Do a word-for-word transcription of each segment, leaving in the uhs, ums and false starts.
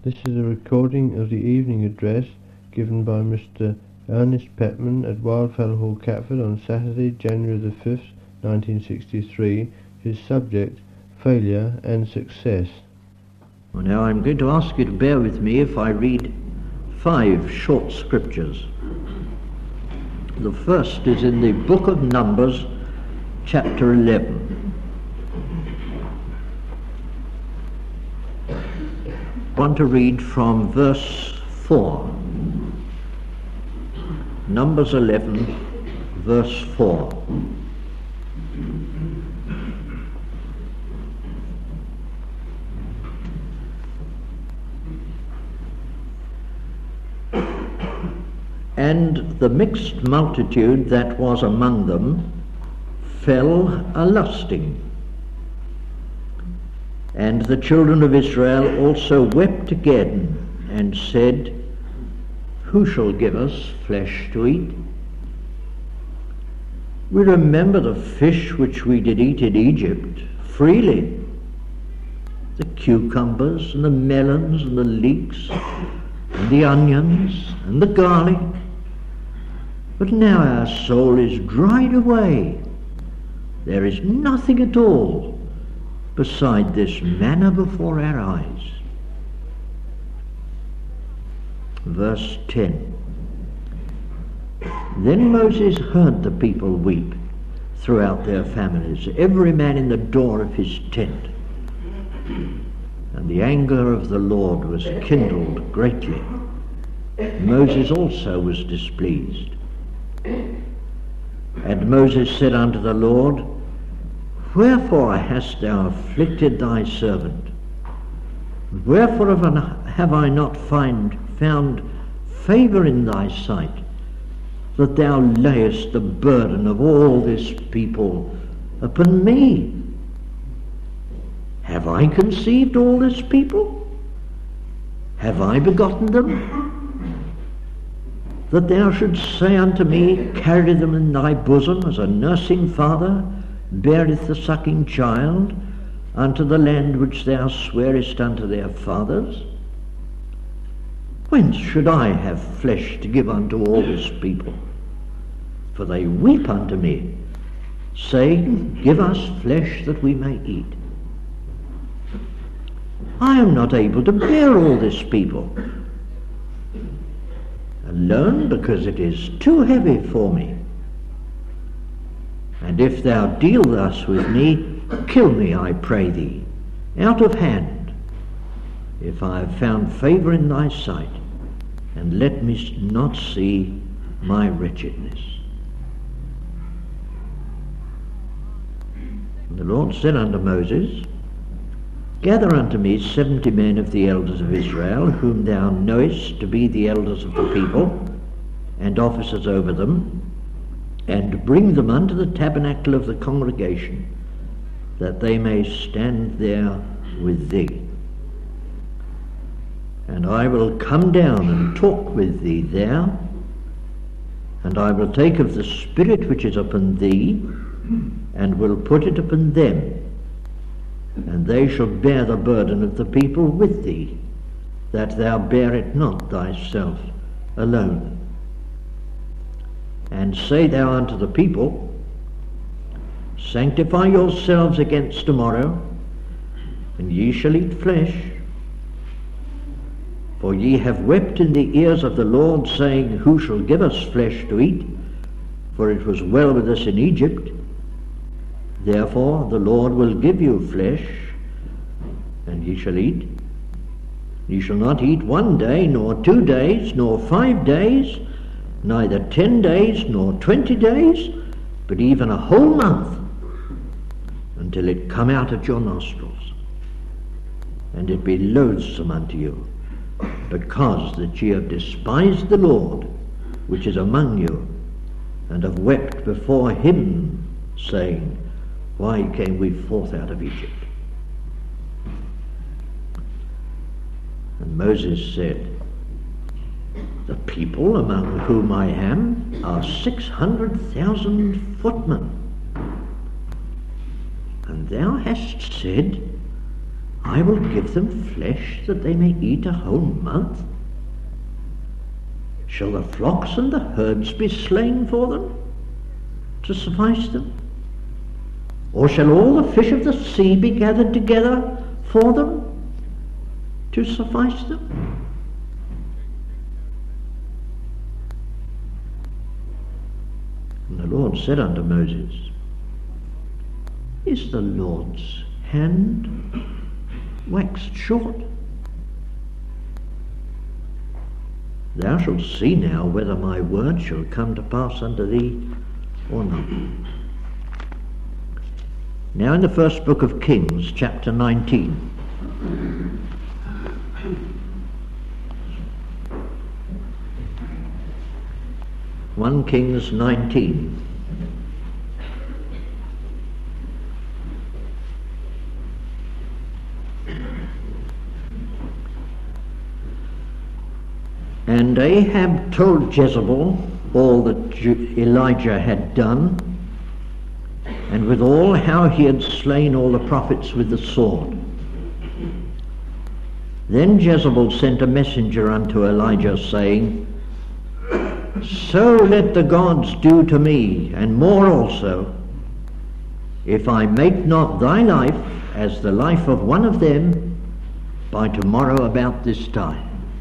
This is a recording of the evening address given by Mister Ernest Petman at Wildfellow Hall, Catford on Saturday, January the fifth, nineteen sixty-three. His subject, Failure and Success. Well, now I'm going to ask you to bear with me if I read five short scriptures. The first is in the book of Numbers, chapter eleven. I want to read from verse four. Numbers eleven, verse four. And the mixed multitude that was among them fell a-lusting. And the children of Israel also wept again, and said, Who shall give us flesh to eat? We remember the fish which we did eat in Egypt freely, the cucumbers and the melons and the leeks and the onions and the garlic. But now our soul is dried away. There is nothing at all beside this manna before our eyes. Verse ten. Then Moses heard the people weep throughout their families, every man in the door of his tent. And the anger of the Lord was kindled greatly. Moses also was displeased. And Moses said unto the Lord, Wherefore hast thou afflicted thy servant? Wherefore have I not find, found favour in thy sight, that thou layest the burden of all this people upon me? Have I conceived all this people? Have I begotten them? That thou shouldst say unto me, Carry them in thy bosom, as a nursing father beareth the sucking child, unto the land which thou swearest unto their fathers? Whence should I have flesh to give unto all this people? For they weep unto me, saying, Give us flesh that we may eat. I am not able to bear all this people alone, because it is too heavy for me. And if thou deal thus with me, kill me, I pray thee, out of hand, if I have found favour in thy sight, and let me not see my wretchedness. And the Lord said unto Moses, Gather unto me seventy men of the elders of Israel, whom thou knowest to be the elders of the people, and officers over them, and bring them unto the tabernacle of the congregation, that they may stand there with thee. And I will come down and talk with thee there, and I will take of the Spirit which is upon thee, and will put it upon them, and they shall bear the burden of the people with thee, that thou bear it not thyself alone. And say thou unto the people, Sanctify yourselves against tomorrow, and ye shall eat flesh. For ye have wept in the ears of the Lord, saying, Who shall give us flesh to eat? For it was well with us in Egypt. Therefore the Lord will give you flesh, and ye shall eat. Ye shall not eat one day, nor two days, nor five days, neither ten days, nor twenty days, but even a whole month, until it come out at your nostrils, and it be loathsome unto you, because that ye have despised the Lord, which is among you, and have wept before him, saying, Why came we forth out of Egypt? And Moses said, The people among whom I am are six hundred thousand footmen. And thou hast said, I will give them flesh that they may eat a whole month. Shall the flocks and the herds be slain for them, to suffice them? Or shall all the fish of the sea be gathered together for them, to suffice them? And the Lord said unto Moses, Is the Lord's hand waxed short? Thou shalt see now whether my word shall come to pass unto thee or not. Now in the first book of Kings, chapter nineteen. First Kings nineteen. And Ahab told Jezebel all that Elijah had done, and withal how he had slain all the prophets with the sword. Then Jezebel sent a messenger unto Elijah, saying, So let the gods do to me, and more also, if I make not thy life as the life of one of them by tomorrow about this time.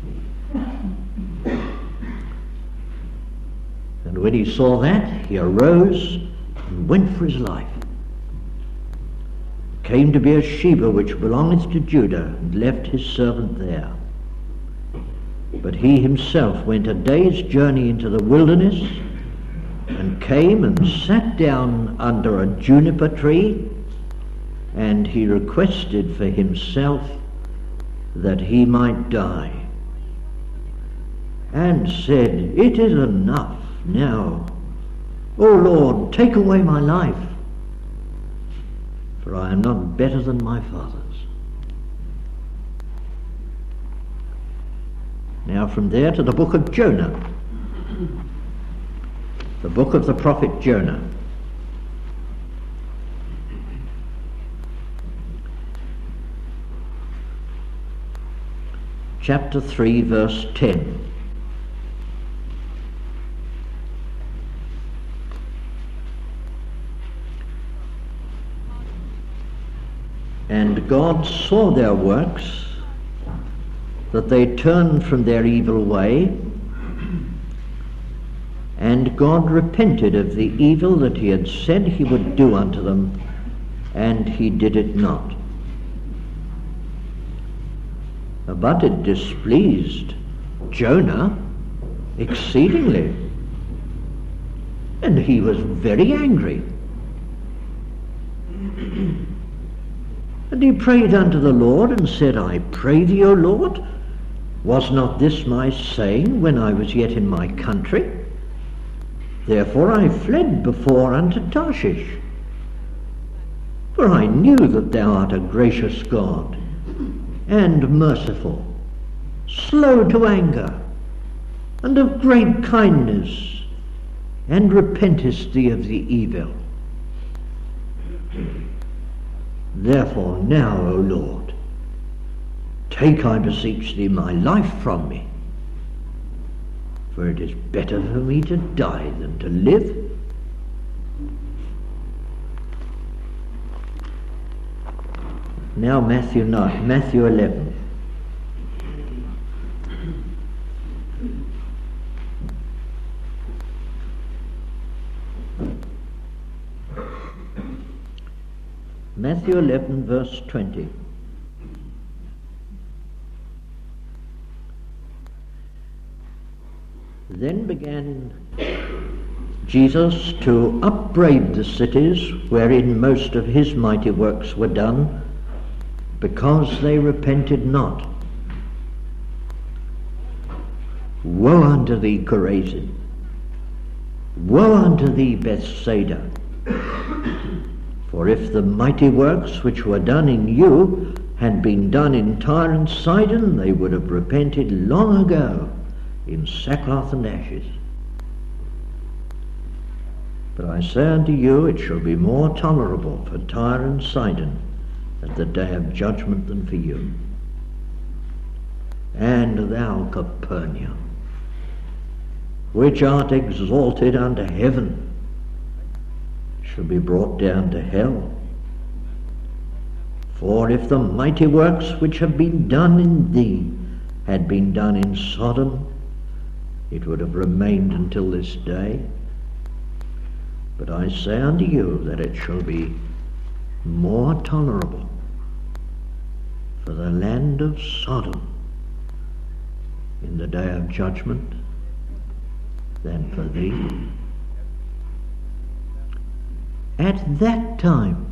And when he saw that, he arose and went for his life. Came to Beersheba, which belongeth to Judah, and left his servant there. But he himself went a day's journey into the wilderness, and came and sat down under a juniper tree, and he requested for himself that he might die, and said, It is enough now, O Lord, take away my life, for I am not better than my fathers. Now from there to the book of Jonah, the book of the prophet Jonah. Chapter three, verse ten. And God saw their works, that they turned from their evil way, and God repented of the evil that he had said he would do unto them, and he did it not. But it displeased Jonah exceedingly, and he was very angry. And he prayed unto the Lord, and said, I pray thee, O Lord, was not this my saying when I was yet in my country? Therefore I fled before unto Tarshish. For I knew that thou art a gracious God, and merciful, slow to anger, and of great kindness, and repentest thee of the evil. Therefore now, O Lord, take, I beseech thee, my life from me, for it is better for me to die than to live. Now Matthew nine, Matthew eleven. Matthew eleven, verse twenty. Then began Jesus to upbraid the cities wherein most of his mighty works were done, because they repented not. Woe unto thee, Chorazin! Woe unto thee, Bethsaida! For if the mighty works which were done in you had been done in Tyre and Sidon, they would have repented long ago in sackcloth and ashes. But I say unto you, it shall be more tolerable for Tyre and Sidon at the day of judgment than for you. And thou, Capernaum, which art exalted unto heaven, shall be brought down to hell. For if the mighty works which have been done in thee had been done in Sodom, it would have remained until this day. But I say unto you that it shall be more tolerable for the land of Sodom in the day of judgment than for thee. At that time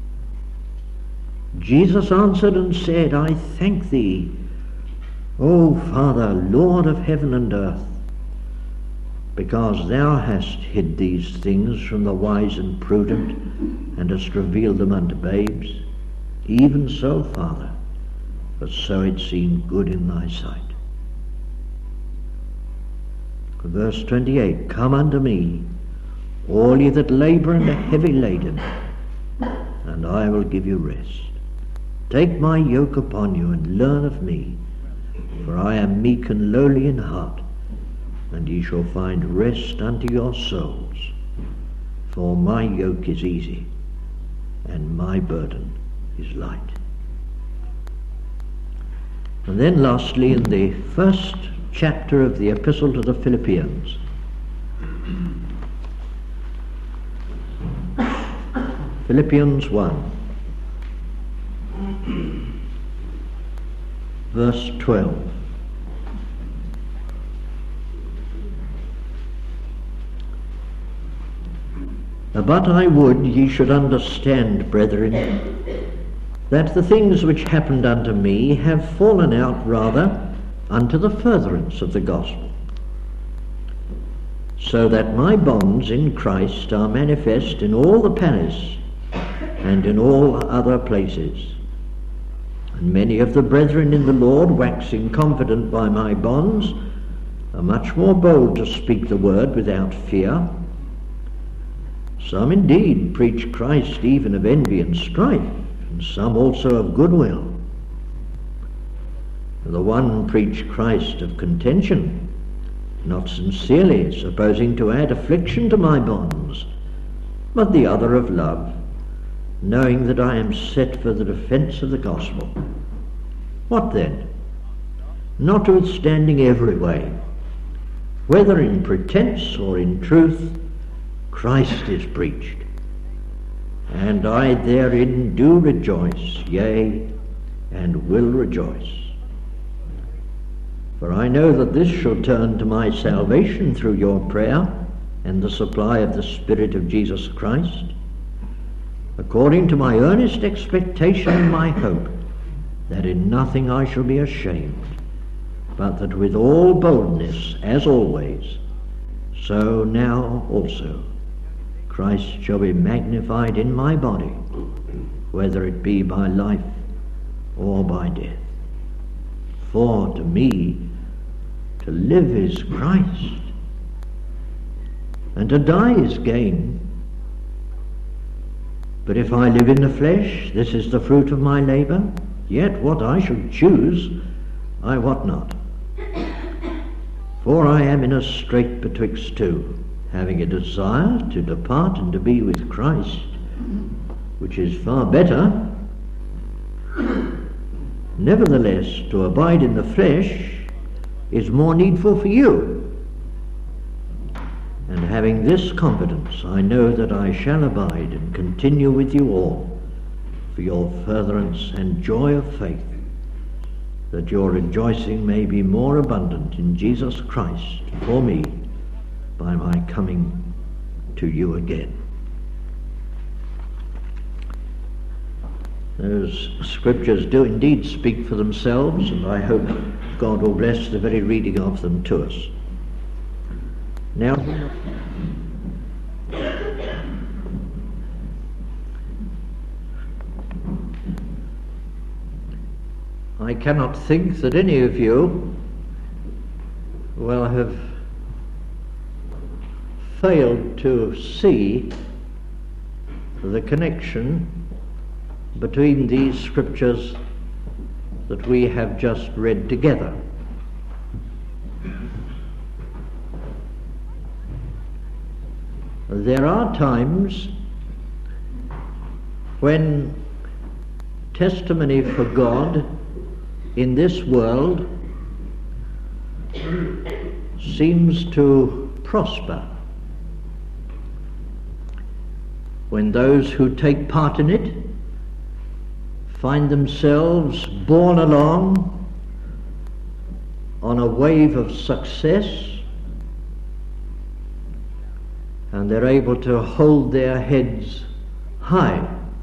Jesus answered and said, I thank thee, O Father, Lord of heaven and earth, because thou hast hid these things from the wise and prudent, and hast revealed them unto babes. Even so, Father, for so it seemed good in thy sight. Verse twenty-eight, Come unto me, all ye that labour and are heavy laden, and I will give you rest. Take my yoke upon you, and learn of me, for I am meek and lowly in heart, and ye shall find rest unto your souls. For my yoke is easy, and my burden is light. And then lastly, in the first chapter of the Epistle to the Philippians, Philippians one, verse twelve. But I would ye should understand, brethren, that the things which happened unto me have fallen out rather unto the furtherance of the gospel, so that my bonds in Christ are manifest in all the palace and in all other places. And many of the brethren in the Lord, waxing confident by my bonds, are much more bold to speak the word without fear. Some indeed preach Christ even of envy and strife, and some also of goodwill. The one preach Christ of contention, not sincerely, supposing to add affliction to my bonds, but the other of love, knowing that I am set for the defence of the gospel. What then? Notwithstanding every way, whether in pretence or in truth, Christ is preached, and I therein do rejoice, yea, and will rejoice. For I know that this shall turn to my salvation through your prayer and the supply of the Spirit of Jesus Christ, according to my earnest expectation and my hope, that in nothing I shall be ashamed, but that with all boldness, as always, so now also, Christ shall be magnified in my body, whether it be by life or by death. For to me, to live is Christ, and to die is gain. But if I live in the flesh, this is the fruit of my labour, yet what I should choose, I wot not. For I am in a strait betwixt two, having a desire to depart and to be with Christ, which is far better. Nevertheless, to abide in the flesh is more needful for you. And having this confidence, I know that I shall abide and continue with you all for your furtherance and joy of faith, that your rejoicing may be more abundant in Jesus Christ for me by my coming to you again. Those scriptures do indeed speak for themselves, and I hope God will bless the very reading of them to us. Now, I cannot think that any of you will have failed to see the connection between these scriptures that we have just read together. There are times when testimony for God in this world seems to prosper, when those who take part in it find themselves borne along on a wave of success, and they're able to hold their heads high.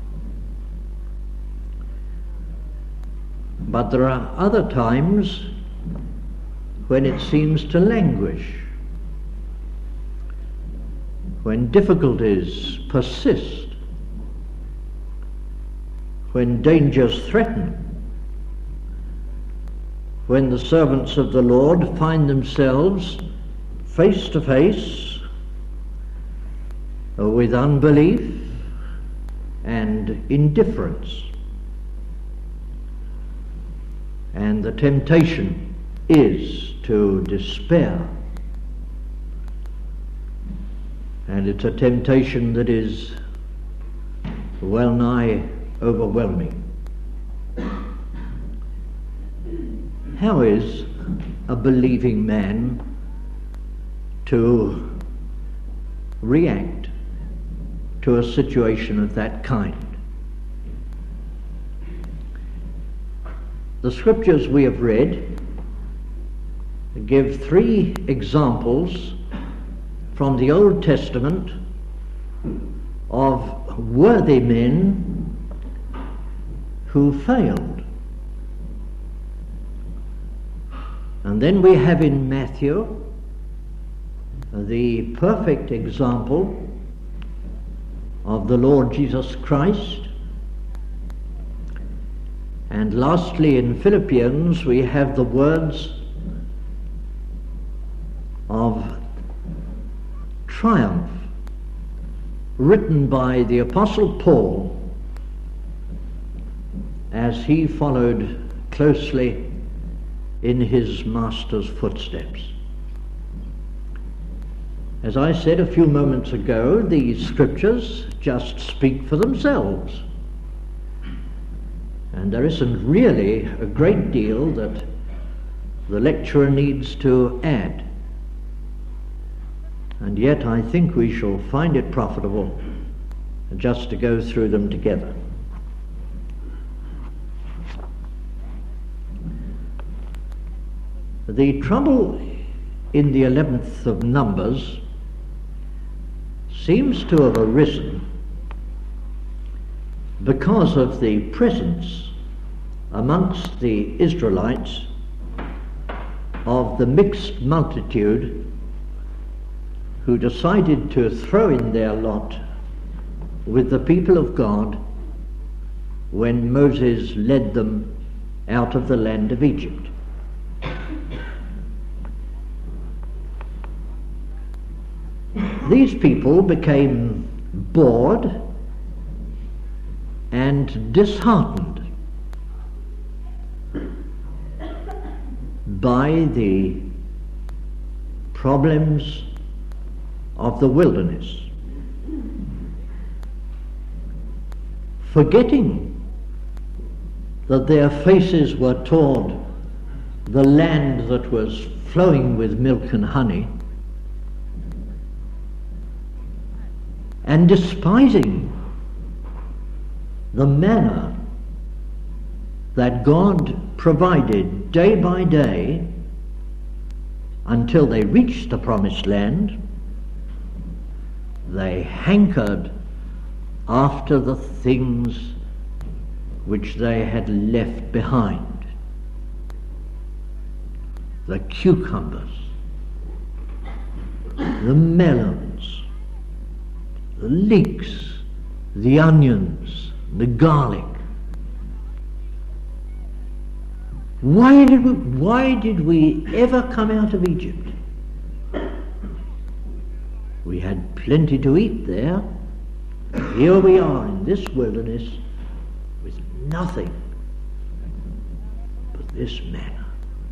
But there are other times when it seems to languish, when difficulties persist, when dangers threaten, when the servants of the Lord find themselves face to face with unbelief and indifference. And the temptation is to despair. And it's a temptation that is well nigh overwhelming. How is a believing man to react to a situation of that kind? The scriptures we have read give three examples from the Old Testament of worthy men who failed. And then we have in Matthew the perfect example of the Lord Jesus Christ. And lastly, in Philippians, we have the words of triumph written by the Apostle Paul as he followed closely in his Master's footsteps. As I said a few moments ago, these scriptures just speak for themselves. And there isn't really a great deal that the lecturer needs to add. And yet I think we shall find it profitable just to go through them together. The trouble in the eleventh of Numbers seems to have arisen because of the presence amongst the Israelites of the mixed multitude who decided to throw in their lot with the people of God when Moses led them out of the land of Egypt. These people became bored and disheartened by the problems of the wilderness, forgetting that their faces were toward the land that was flowing with milk and honey, and despising the manna that God provided day by day until they reached the promised land. They hankered after the things which they had left behind. The cucumbers, the melons, the leeks, the onions, the garlic. Why did we, why did we ever come out of Egypt? We had plenty to eat there. Here we are in this wilderness with nothing but this manna.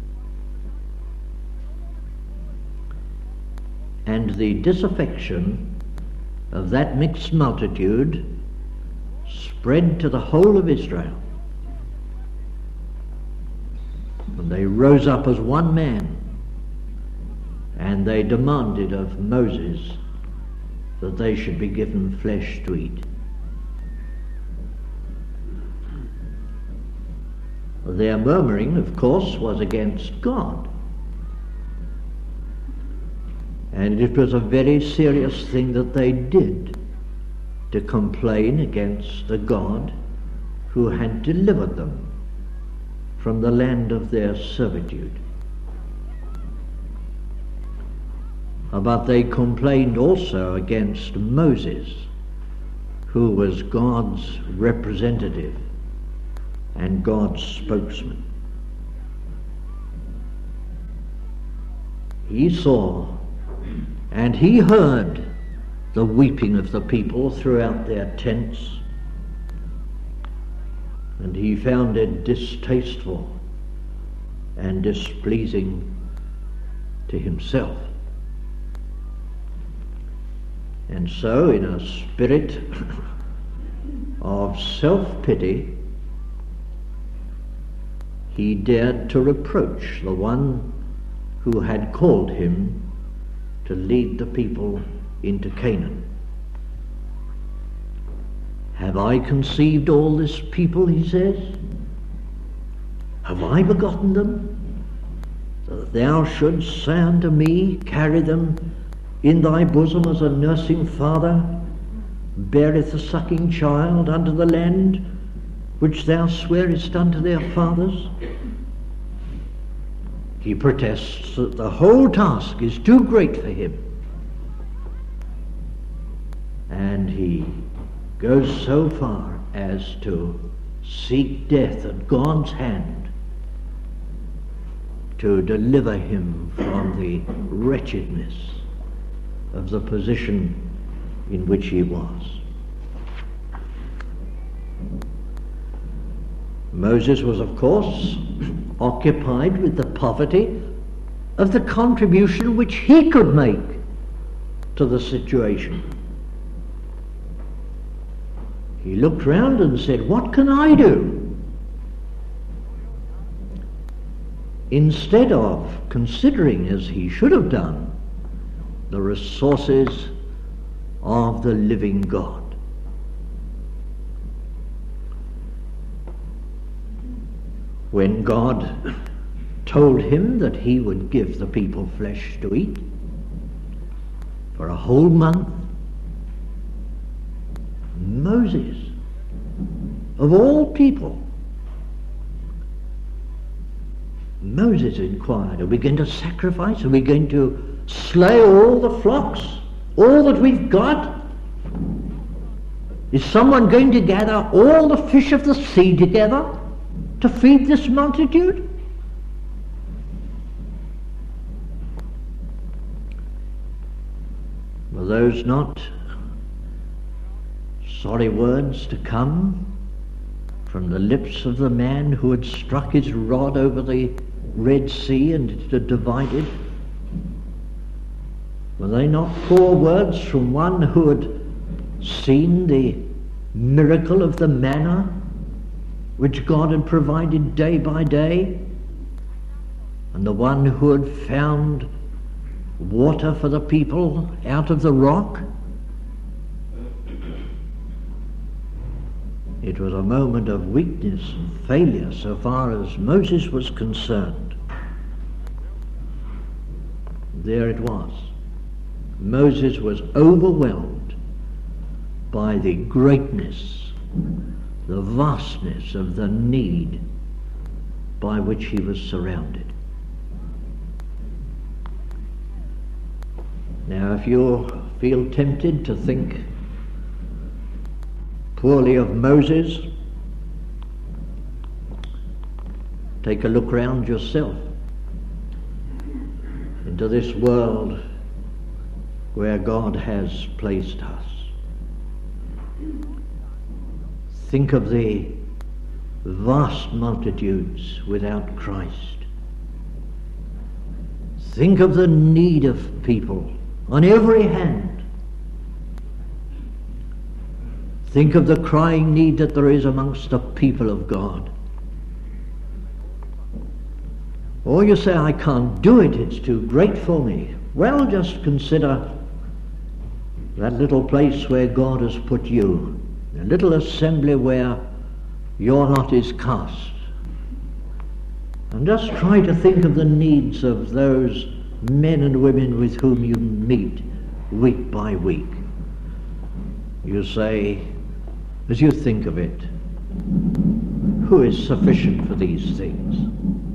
And the disaffection of that mixed multitude spread to the whole of Israel. And they rose up as one man, and they demanded of Moses that they should be given flesh to eat. Their murmuring, of course, was against God. And it was a very serious thing that they did, to complain against the God who had delivered them from the land of their servitude. But they complained also against Moses, who was God's representative and God's spokesman. He saw and he heard the weeping of the people throughout their tents, and he found it distasteful and displeasing to himself. And so, in a spirit of self-pity, he dared to reproach the one who had called him to lead the people into Canaan. Have I conceived all this people, he says? Have I begotten them? So that thou shouldst say unto me, carry them in thy bosom as a nursing father beareth a sucking child unto the land which thou swearest unto their fathers? He protests that the whole task is too great for him. And he goes so far as to seek death at God's hand to deliver him from the wretchedness of the position in which he was. Moses was, of course, occupied with the poverty of the contribution which he could make to the situation. He looked round and said, what can I do? Instead of considering, as he should have done, the resources of the living God. When God told him that he would give the people flesh to eat for a whole month, Moses, of all people, Moses inquired, are we going to sacrifice? Are we going to slay all the flocks? All that we've got? Is someone going to gather all the fish of the sea together to feed this multitude? Were those not sorry words to come from the lips of the man who had struck his rod over the Red Sea and it had divided? Were they not poor words from one who had seen the miracle of the manna which God had provided day by day, and the one who had found water for the people out of the rock? It was a moment of weakness and failure so far as Moses was concerned. There it was. Moses was overwhelmed by the greatness, the vastness of the need by which he was surrounded. Now, if you feel tempted to think poorly of Moses, take a look round yourself into this world where God has placed us. Think of the vast multitudes without Christ. Think of the need of people on every hand. Think of the crying need that there is amongst the people of God. Or you say, I can't do it, it's too great for me. Well, just consider that little place where God has put you, a little assembly where your lot is cast. And just try to think of the needs of those men and women with whom you meet week by week. You say, as you think of it, who is sufficient for these things?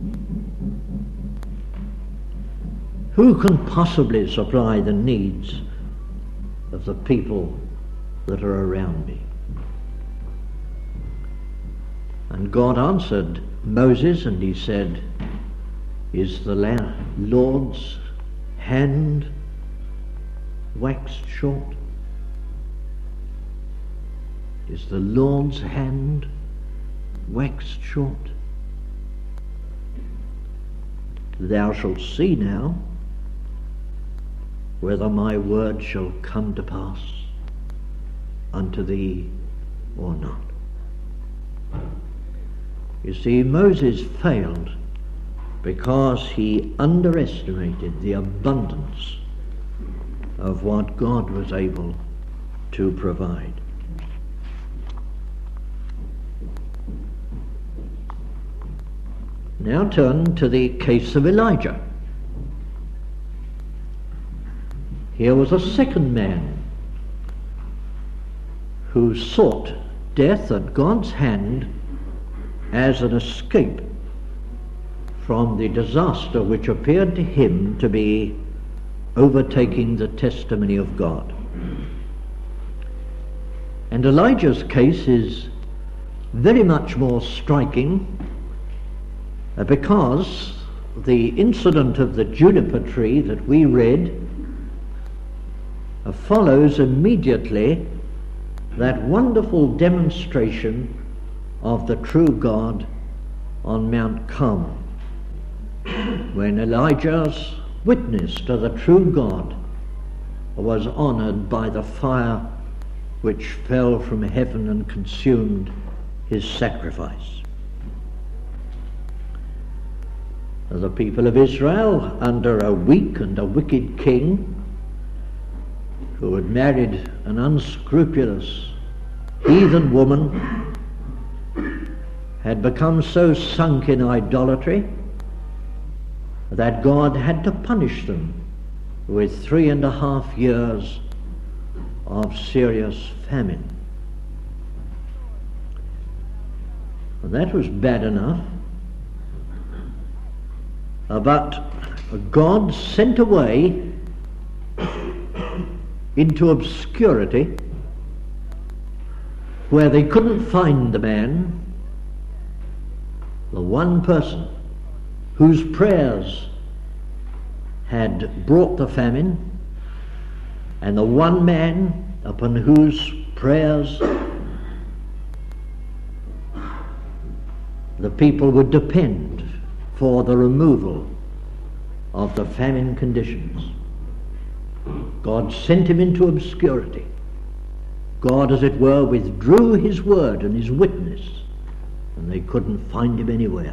Who can possibly supply the needs of the people that are around me? And God answered Moses, and he said, is the Lord's hand waxed short? Is the Lord's hand waxed short? Thou shalt see now whether my word shall come to pass unto thee or not. You see, Moses failed because he underestimated the abundance of what God was able to provide. Now turn to the case of Elijah. Here was a second man who sought death at God's hand as an escape from the disaster which appeared to him to be overtaking the testimony of God. And Elijah's case is very much more striking uh, because the incident of the juniper tree that we read uh, follows immediately that wonderful demonstration of the true God on Mount Carmel, when Elijah's witness to the true God was honoured by the fire which fell from heaven and consumed his sacrifice. The people of Israel, under a weak and a wicked king who had married an unscrupulous heathen woman, had become so sunk in idolatry that God had to punish them with three and a half years of serious famine. And that was bad enough, uh, but God sent away into obscurity, where they couldn't find the man, the one person whose prayers had brought the famine, and the one man upon whose prayers the people would depend for the removal of the famine conditions. God sent him into obscurity. God, as it were, withdrew his word and his witness, and they couldn't find him anywhere.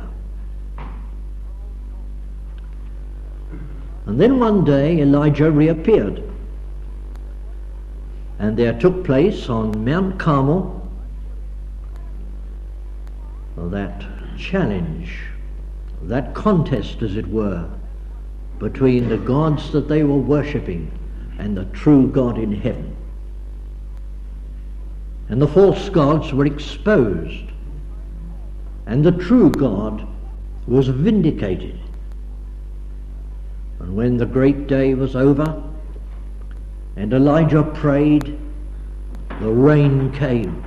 And then one day Elijah reappeared, and there took place on Mount Carmel that challenge, that contest, as it were, between the gods that they were worshipping and the true God in heaven. And the false gods were exposed, and the true God was vindicated. And when the great day was over and Elijah prayed, the rain came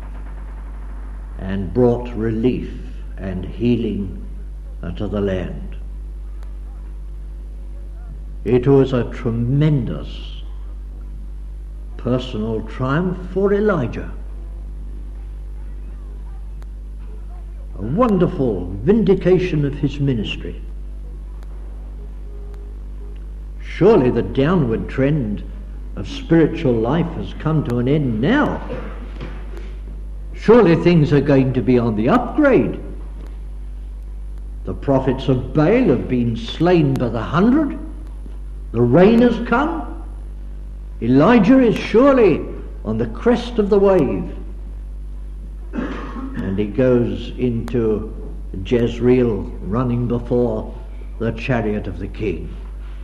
and brought relief and healing to the land. It was a tremendous personal triumph for Elijah. wonderful vindication of his ministry. Surely the downward trend of spiritual life has come to an end now. Surely things are going to be on the upgrade. The prophets of Baal have been slain by the hundred. The rain has come. Elijah is surely on the crest of the wave. And he goes into Jezreel running before the chariot of the king.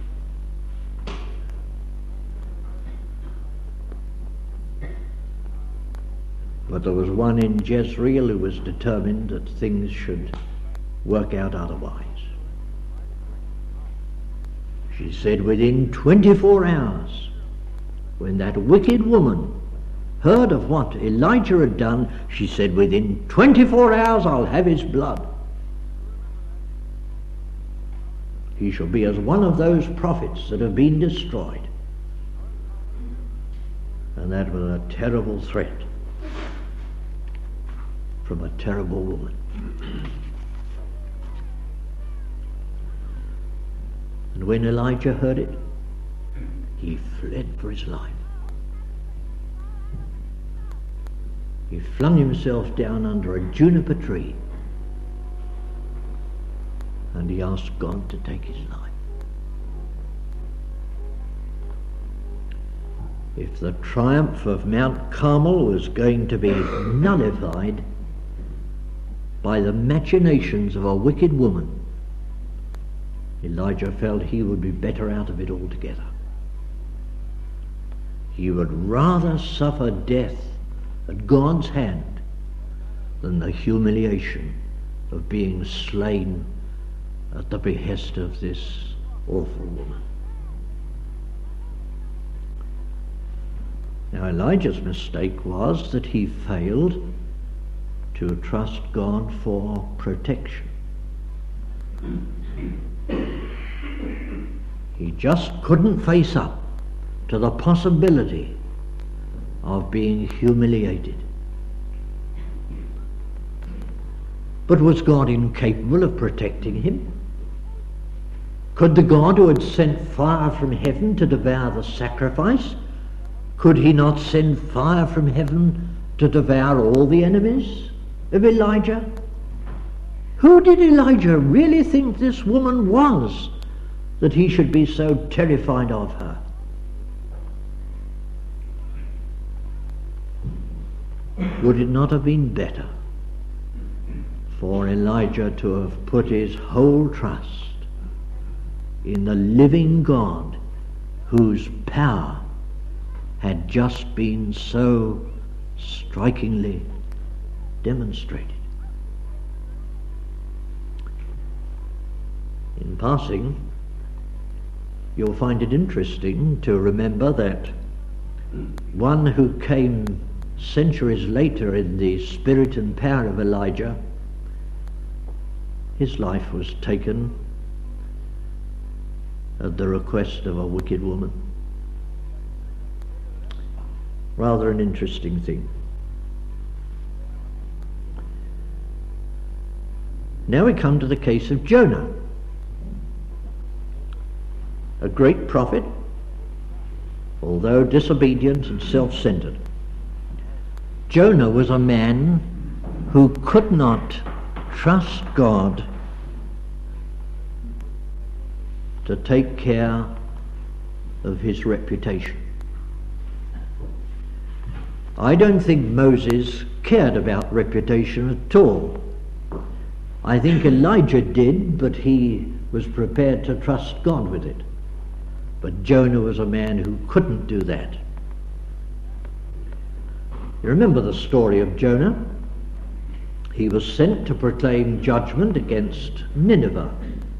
But there was one in Jezreel who was determined that things should work out otherwise. She said within twenty-four hours, when that wicked woman heard of what Elijah had done, she said, within twenty-four hours I'll have his blood. He shall be as one of those prophets that have been destroyed. And that was a terrible threat from a terrible woman. And when Elijah heard it, he fled for his life. He flung himself down under a juniper tree and he asked God to take his life. If the triumph of Mount Carmel was going to be nullified by the machinations of a wicked woman, Elijah felt he would be better out of it altogether. He would rather suffer death at God's hand than the humiliation of being slain at the behest of this awful woman. Now Elijah's mistake was that he failed to trust God for protection. He just couldn't face up to the possibility of being humiliated. But was God incapable of protecting him? Could the God who had sent fire from heaven to devour the sacrifice, could he not send fire from heaven to devour all the enemies of Elijah? Who did Elijah really think this woman was that he should be so terrified of her? Would it not have been better for Elijah to have put his whole trust in the living God whose power had just been so strikingly demonstrated? In passing, you'll find it interesting to remember that one who came centuries later in the spirit and power of Elijah, his life was taken at the request of a wicked woman. Rather an interesting thing. Now we come to the case of Jonah, a great prophet, although disobedient and self-centered. Jonah was a man who could not trust God to take care of his reputation. I don't think Moses cared about reputation at all. I think Elijah did, but he was prepared to trust God with it. But Jonah was a man who couldn't do that. You remember the story of Jonah? He was sent to proclaim judgment against Nineveh.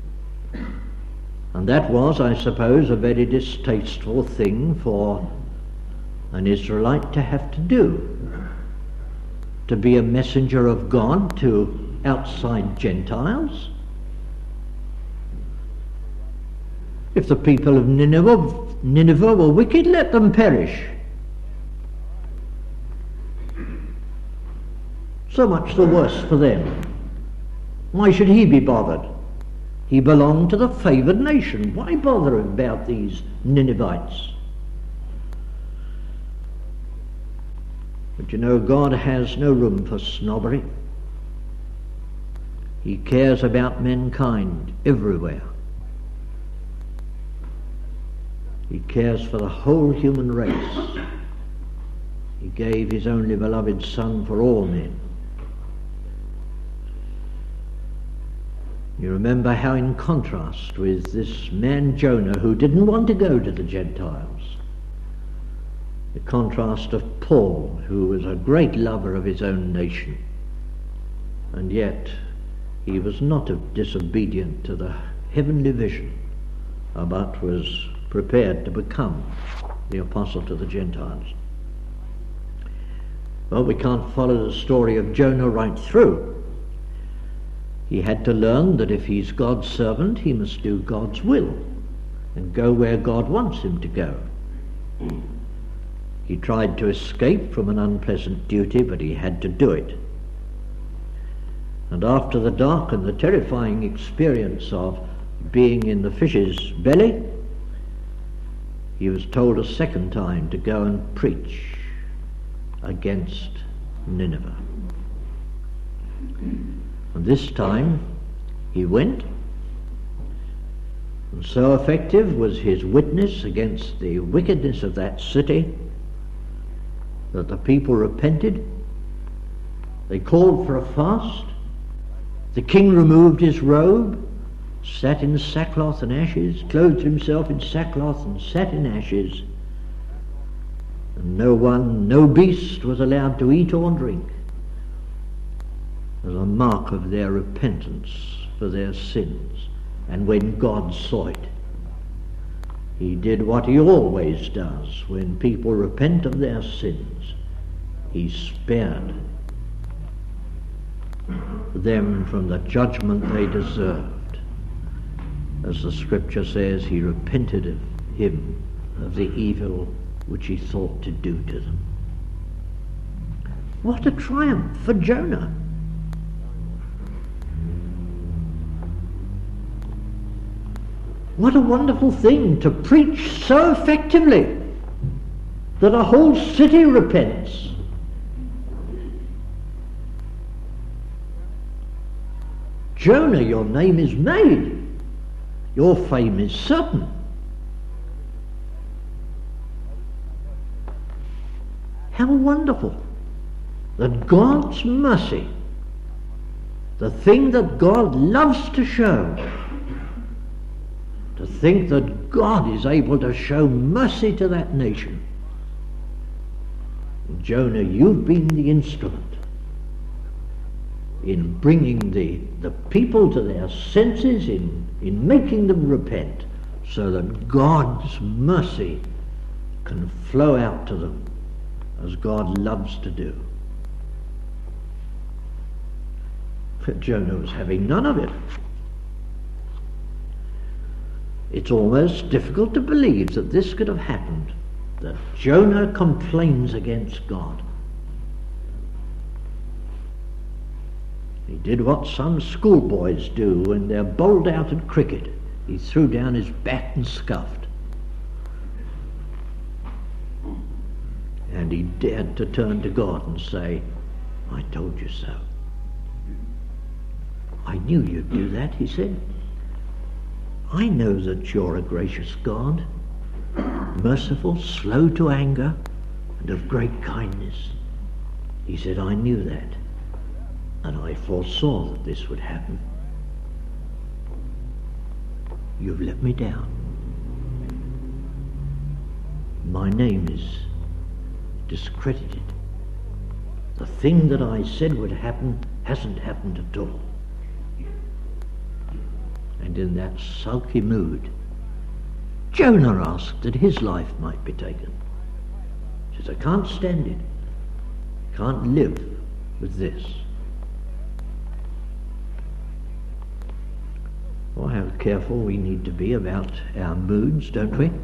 And that was, I suppose, a very distasteful thing for an Israelite to have to do. To be a messenger of God to outside Gentiles. If the people of Nineveh, Nineveh were wicked, let them perish. So much the worse for them. Why should he be bothered? He belonged to the favoured nation. Why bother about these Ninevites? But you know, God has no room for snobbery. He cares about mankind everywhere. He cares for the whole human race. He gave his only beloved Son for all men. You remember how, in contrast with this man Jonah, who didn't want to go to the Gentiles, the contrast of Paul, who was a great lover of his own nation, and yet he was not disobedient to the heavenly vision, but was prepared to become the apostle to the Gentiles. Well, we can't follow the story of Jonah right through. He had to learn that if he's God's servant, he must do God's will and go where God wants him to go. He tried to escape from an unpleasant duty, but he had to do it. And after the dark and the terrifying experience of being in the fish's belly, he was told a second time to go and preach against Nineveh. And this time he went, and so effective was his witness against the wickedness of that city that the people repented. They called for a fast. The king removed his robe, sat in sackcloth and ashes, clothed himself in sackcloth and sat in ashes. And no one, no beast was allowed to eat or drink as a mark of their repentance for their sins. And when God saw it, he did what he always does when people repent of their sins. He spared them from the judgment they deserved. As the scripture says, he repented of him of the evil which he thought to do to them. What a triumph for Jonah! What a wonderful thing to preach so effectively that a whole city repents. Jonah, your name is made. Your fame is certain. How wonderful that God's mercy, the thing that God loves to show, to think that God is able to show mercy to that nation. Jonah, you've been the instrument in bringing the, the people to their senses, in, in making them repent, so that God's mercy can flow out to them as God loves to do. But Jonah was having none of it. It's almost difficult to believe that this could have happened, that Jonah complains against God. He did what some schoolboys do when they're bowled out at cricket. He threw down his bat and scuffed. And he dared to turn to God and say, I told you so. I knew you'd do that, he said. I know that you're a gracious God, merciful, slow to anger, and of great kindness. He said, I knew that, and I foresaw that this would happen. You've let me down. My name is discredited. The thing that I said would happen hasn't happened at all. And in that sulky mood, Jonah asked that his life might be taken. He says, I can't stand it. I can't live with this. Oh, how careful we need to be about our moods, don't we?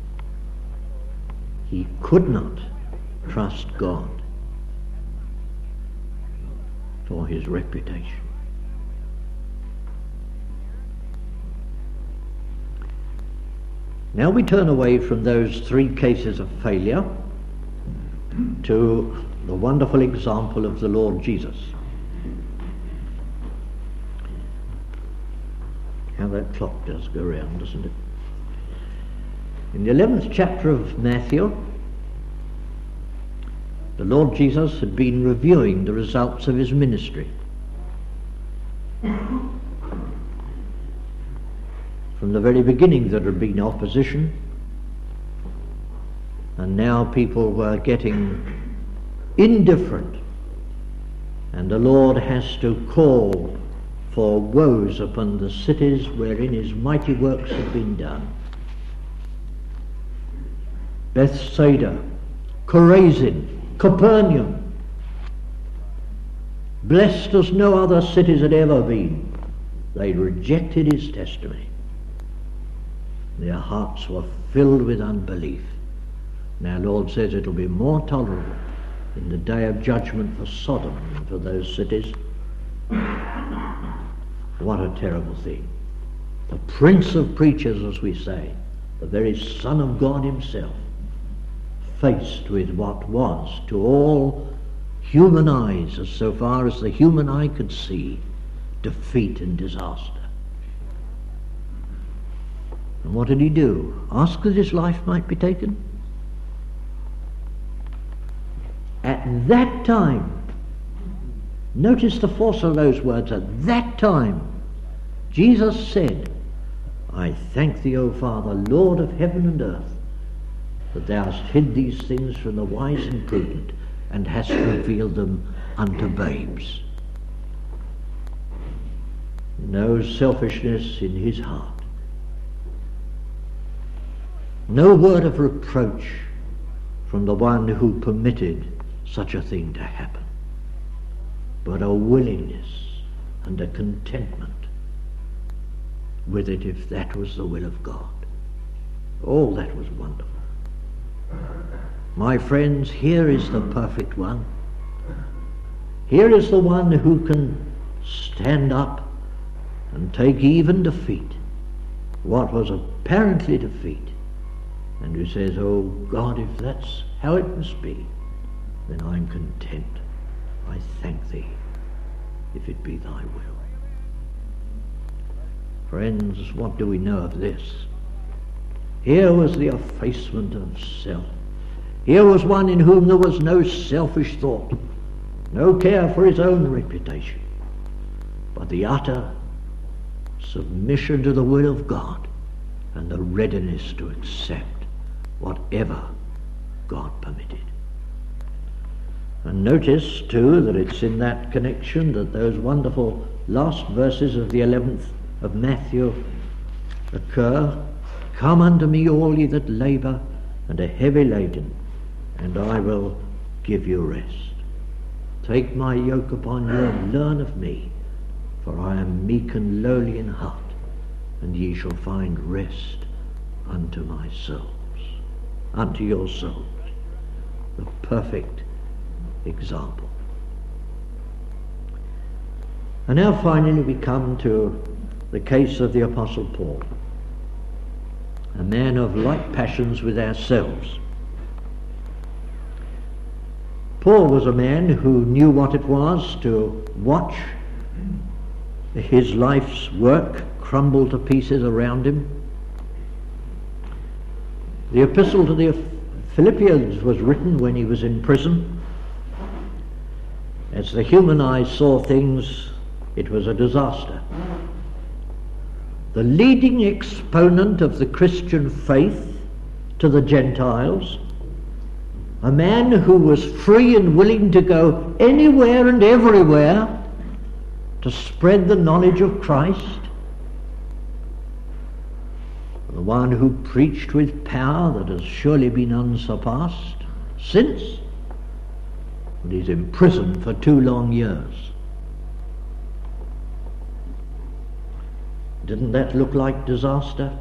He could not trust God. for his reputation. Now we turn away from those three cases of failure to the wonderful example of the Lord Jesus. How that clock does go round, doesn't it? In the eleventh chapter of Matthew, the Lord Jesus had been reviewing the results of his ministry. From the very beginning there had been opposition, and now people were getting indifferent, and the Lord has to call for woes upon the cities wherein his mighty works have been done. Bethsaida, Chorazin, Capernaum, blessed as no other cities had ever been. They rejected his testimony. Their hearts were filled with unbelief. Now Lord says it'll be more tolerable in the day of judgment for Sodom than for those cities. What a terrible thing. The Prince of Preachers, as we say, the very Son of God himself, faced with what was, to all human eyes, as so far as the human eye could see, defeat and disaster. And what did he do? Ask that his life might be taken? At that time, notice the force of those words, at that time, Jesus said, I thank thee, O Father, Lord of heaven and earth, that thou hast hid these things from the wise and prudent, and hast revealed them unto babes. No selfishness in his heart. No word of reproach from the one who permitted such a thing to happen, but a willingness and a contentment with it if that was the will of God. Oh, that was wonderful. My friends, here is the perfect one. Here is the one who can stand up and take even defeat, what was apparently defeat, and who says, oh God, if that's how it must be, then I'm content. I thank thee, if it be thy will. Friends, what do we know of this? Here was the effacement of self. Here was one in whom there was no selfish thought, no care for his own reputation, but the utter submission to the will of God and the readiness to accept whatever God permitted. And notice too that it's in that connection that those wonderful last verses of the eleventh of Matthew occur. Come unto me all ye that labour and are heavy laden, and I will give you rest. Take my yoke upon you and learn of me, for I am meek and lowly in heart, and ye shall find rest unto my souls, unto your souls. The perfect example. And now finally we come to the case of the Apostle Paul, a man of like passions with ourselves. Paul was a man who knew what it was to watch his life's work crumble to pieces around him. The epistle to the Philippians was written when he was in prison. As the human eye saw things, it was a disaster. The leading exponent of the Christian faith to the Gentiles, a man who was free and willing to go anywhere and everywhere to spread the knowledge of Christ, the one who preached with power that has surely been unsurpassed since, and he's imprisoned for two long years. Didn't that look like disaster?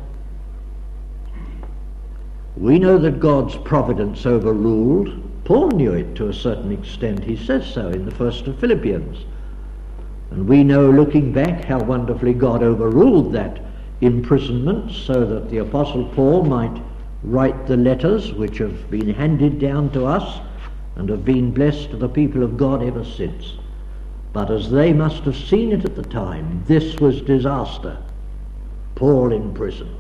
We know that God's providence overruled. Paul knew it to a certain extent. He says so in the first of Philippians. And we know, looking back, how wonderfully God overruled that imprisonment so that the Apostle Paul might write the letters which have been handed down to us and have been blessed to the people of God ever since. But as they must have seen it at the time, this was disaster. Paul in prison.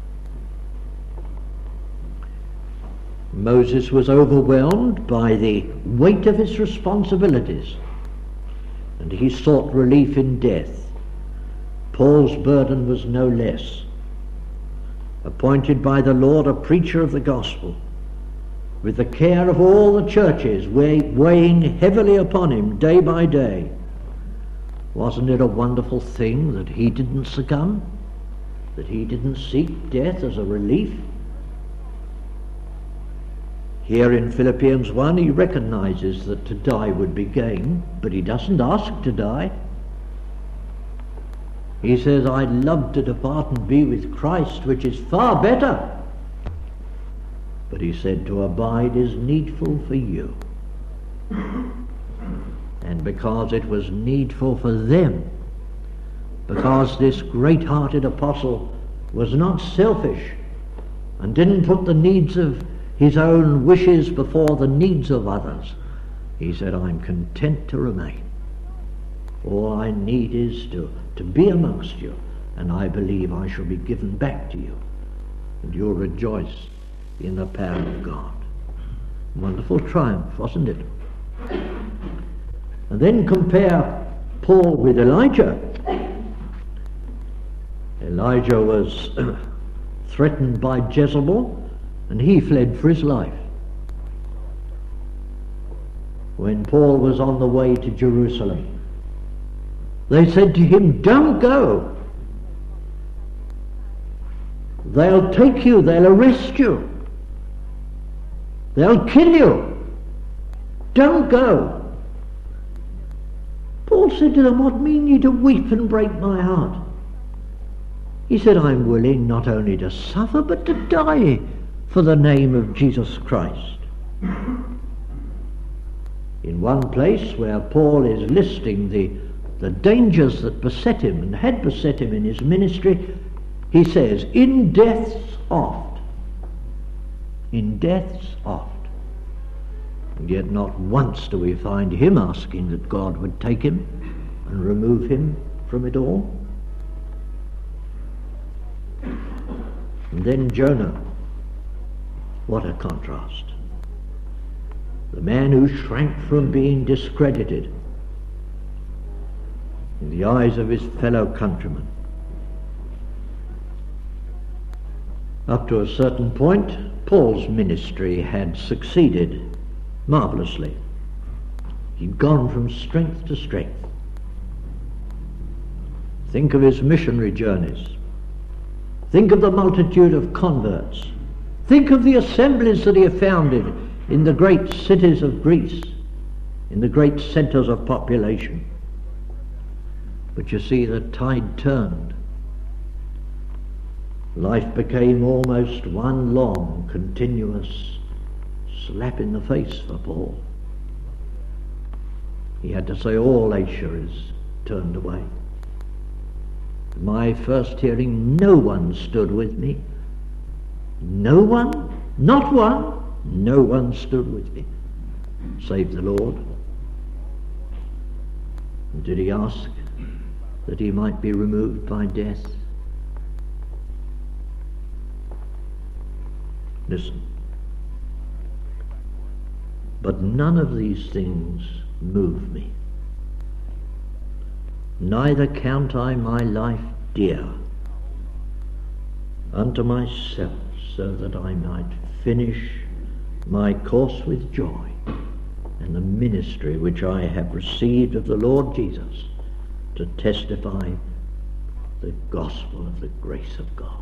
Moses was overwhelmed by the weight of his responsibilities, and he sought relief in death. Paul's burden was no less. Appointed by the Lord a preacher of the gospel, with the care of all the churches weighing heavily upon him day by day. Wasn't it a wonderful thing that he didn't succumb? That he didn't seek death as a relief? Here in Philippians one he recognizes that to die would be gain, but he doesn't ask to die. He says, I'd love to depart and be with Christ, which is far better. But he said, to abide is needful for you. And because it was needful for them, because this great-hearted apostle was not selfish and didn't put the needs of his own wishes before the needs of others, he said, I'm content to remain. All I need is to, to be amongst you, and I believe I shall be given back to you, and you'll rejoice in the power of God. Wonderful triumph, wasn't it? And then compare Paul with Elijah. Elijah was threatened by Jezebel, and he fled for his life. When Paul was on the way to Jerusalem, they said to him, don't go. They'll take you, they'll arrest you, they'll kill you. Don't go. Paul said to them, what mean ye to weep and break my heart? He said, I'm willing not only to suffer, but to die for the name of Jesus Christ. In one place where Paul is listing the, the dangers that beset him and had beset him in his ministry, he says, in deaths oft. In deaths oft. And yet not once do we find him asking that God would take him and remove him from it all. And then Jonah. What a contrast. The man who shrank from being discredited in the eyes of his fellow countrymen. Up to a certain point, Paul's ministry had succeeded marvelously. He'd gone from strength to strength. Think of his missionary journeys. Think of the multitude of converts. Think of the assemblies that he had founded in the great cities of Greece, in the great centres of population. But you see, the tide turned. Life became almost one long, continuous slap in the face for Paul. He had to say, all Asia is turned away. My first hearing, no one stood with me. No one, not one, no one stood with me, save the Lord. And did he ask that he might be removed by death? Listen. But none of these things move me. Neither count I my life dear unto myself, so that I might finish my course with joy and the ministry which I have received of the Lord Jesus, to testify the gospel of the grace of God.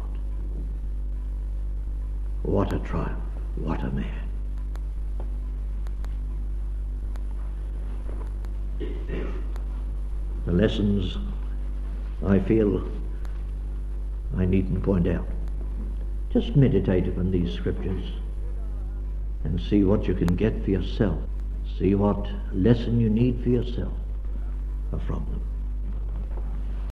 What a triumph, what a man. The lessons I feel I needn't point out. Just meditate upon these scriptures and see what you can get for yourself. See what lesson you need for yourself from them.